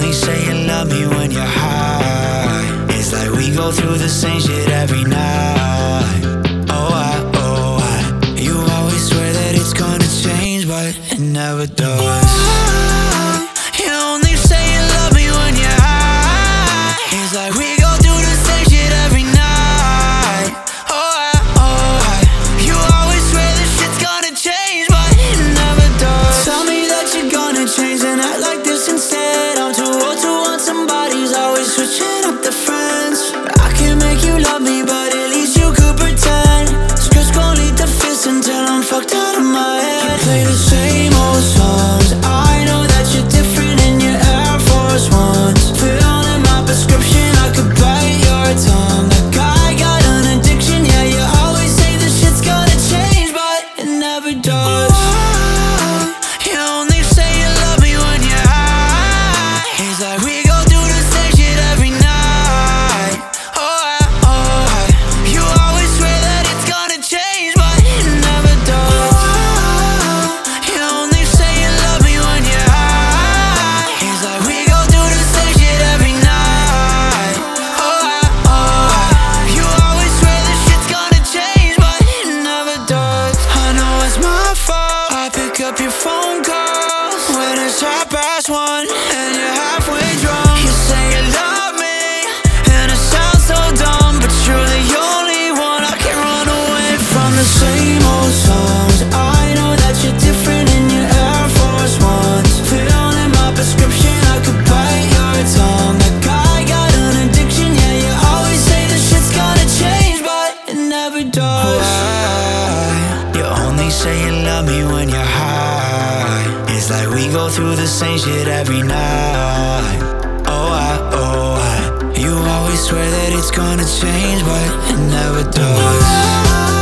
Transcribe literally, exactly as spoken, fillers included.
only say you love me when you're high. It's like we go through the same shit every night. Oh, I, oh, I. You always swear that it's gonna change, but it never does. You only say you love me when you're high. It's like we go through the same shit every night. Oh, I, oh, I. You always swear this shit's gonna change, but it never does. Tell me that you're gonna change and act like this instead. I'm too old to want somebody's always switching up the friends. I can make you love me, but at least you could pretend. Scripts gon' lead to fists until I'm fucked out of my head. You play the same old songs. I know that you're different in your Air Force Ones. Filling my prescription, I could bite your tongue. That guy got an addiction, yeah, you always say this shit's gonna change, but it never does. You only say you love me when you're high. It's like we go through the same shit every night. Oh, I, oh, I. You always swear that it's gonna change, but it never does. You only say you love me when you're high. It's like we go through the same shit every night. Oh, I, oh, I. You always swear this shit's gonna change, but it never does. I know it's my fault. I pick up your phone calls when it's half past one and you're halfway drunk. You say you love me and it sounds so dumb, but you're the only one I can run away from. The same old songs. I know that you're different in your Air Force Ones. Filling my prescription, I could bite your tongue. That guy got an addiction, yeah, you always say this shit's gonna change, but it never does. Why? You only say you love me when you're high. It's like we go through the same shit every night. Oh, I, oh, I. You always swear that it's gonna change, but it never does.